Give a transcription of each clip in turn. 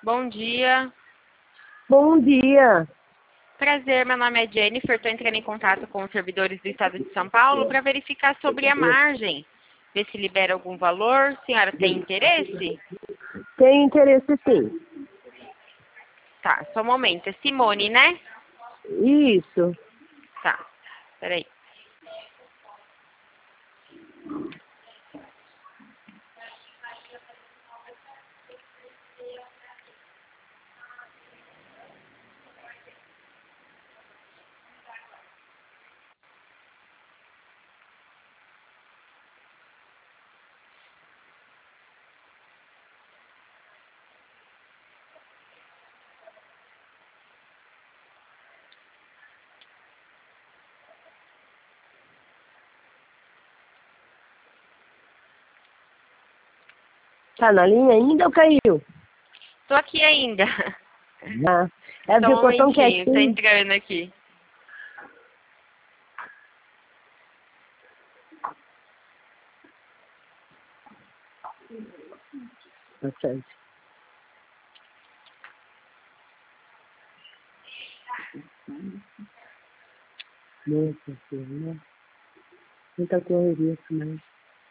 Bom dia. Bom dia. Prazer, meu nome é Jennifer. Estou entrando em contato com os servidores do Estado de São Paulo para verificar sobre a margem. Ver se libera algum valor. A senhora tem interesse? Tem interesse sim. Tá, só um momento. É Simone, né? Isso. Tá, peraí. Tá na linha ainda ou caiu? Tô aqui ainda. Ah, ela Só um ficou tão momentinho, tô quietinha. entrando aqui. Bastante. Nossa senhora. Muita correria também.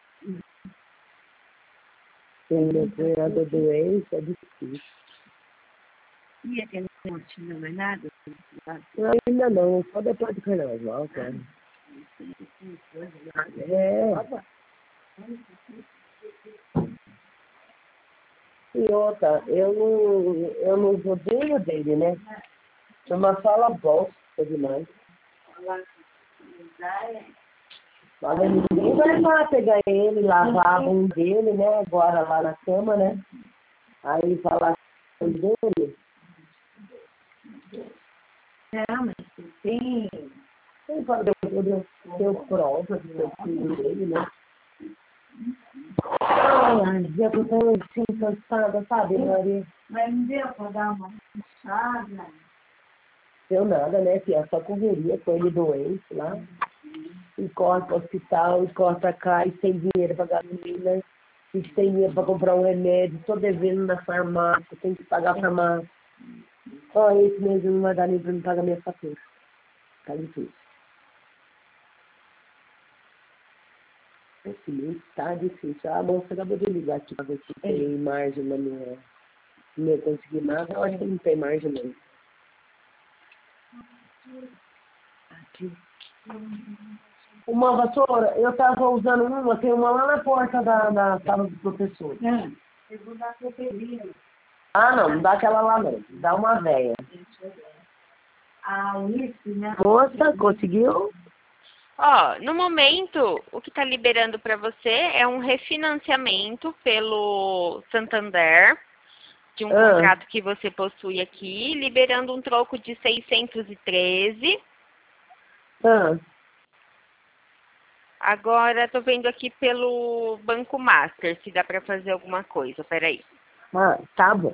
Tem operador doente, é difícil. E aquele monte não é nada? Não, ainda não, só depois do carnaval, cara. É. E outra, eu não odeio dele, né? É uma fala bosta demais. Olha, ninguém vai lá pegar ele, lavar um dele, né? Agora lá na cama, né? Aí falar dele. Não, mas tem. Ele fala que eu prova do seu filho dele, né? Ai, eu tô tão assim, cansada, sabe, Maria? Mas não deu para dar uma puxada? Deu nada, né, filha? Só correria com ele doente lá. E corre pro hospital, e corre pra cá, e sem dinheiro pra gasolina, e sem dinheiro pra comprar um remédio, tô devendo na farmácia, tem que pagar a farmácia. Ó, esse mês não vai dar nem pra me pagar minha fatura. Tá difícil. Esse mês tá difícil. A moça acabou de ligar aqui pra ver se tem margem na minha... Não ia conseguir nada, eu acho que não tem margem não. Aqui. Uma vassoura, eu tava usando uma, tem uma lá na porta da sala do professor. Eu vou dar copelinha. Ah, não dá aquela lá não. Dá uma véia. Ah, isso, né? Moça, conseguiu? Ó, no momento, o que está liberando para você é um refinanciamento pelo Santander, de um contrato que você possui aqui, liberando um troco de 613. Ah, Agora, estou vendo aqui pelo Banco Master, se dá para fazer alguma coisa. Peraí. tá bom.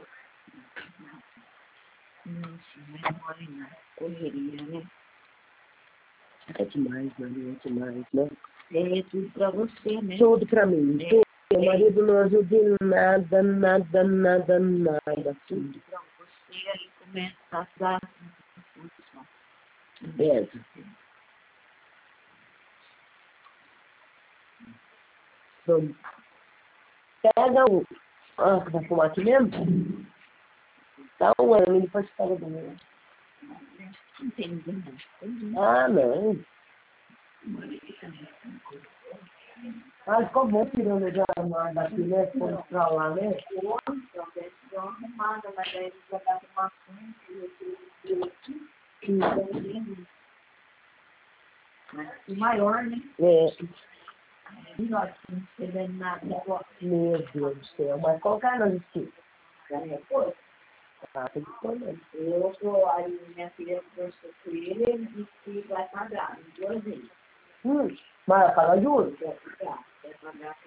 Nossa, mas mãe, né? Correria, né? É demais, Maria, é demais, né? É tudo para você, né? Tudo pra mim, tudo. Meu marido não ajuda em nada, nada, nada, nada. Tudo. Para você aí começar a dar função. Beleza. Vamos. Pega o... Ah, vai fumar aqui mesmo? Dá um ano, depois pega do meu. Não tem ninguém, não. Ah, não. Ah, ficou bom tirando já daqui, né? Fomos pra lá, né? Então, deve dar uma arrumada, mas aí eles já dá uma fundo, mas o maior, né? É. Nós não recebemos nada. Meu Deus do céu, mas qual cara na justiça? Pô, Ah, tem que escolher. eu tô aí, minha filha conversou com ele, ele disse que vai pagar, 2 vezes. Mas paga juros? Vai pagar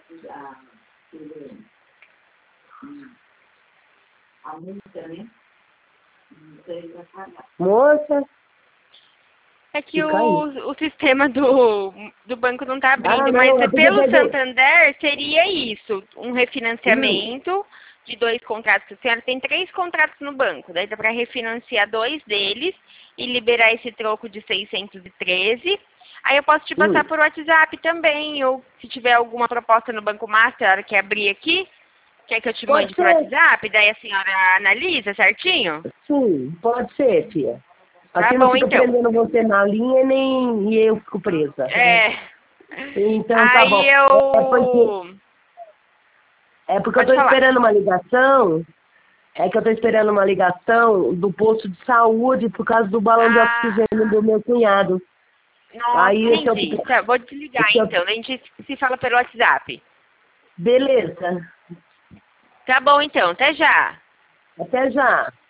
a multa, né? Então ele vai pagar. Moça, É que fica aí. o sistema do banco não está abrindo, Ah, mas não, é porque pelo pegou. Santander seria isso, um refinanciamento de 2 contratos. A senhora tem 3 contratos no banco. Daí dá para refinanciar 2 deles e liberar esse troco de 613. Aí eu posso te passar por WhatsApp também. Ou se tiver alguma proposta no Banco Master, a hora que abrir aqui, quer que eu te mande por WhatsApp? Daí a senhora analisa certinho? Sim, pode ser, filha. Tá Aqui bom, não fica então. prendendo você na linha nem e eu fico presa. É. Então tá bom. Aí eu... É porque eu Pode tô falar. esperando uma ligação. É que eu tô esperando uma ligação do posto de saúde por causa do balão de oxigênio do meu cunhado. Nossa, Aí esse entendi. Tá, vou desligar então. A gente se fala pelo WhatsApp. Beleza. Tá bom então. Até já. Até já.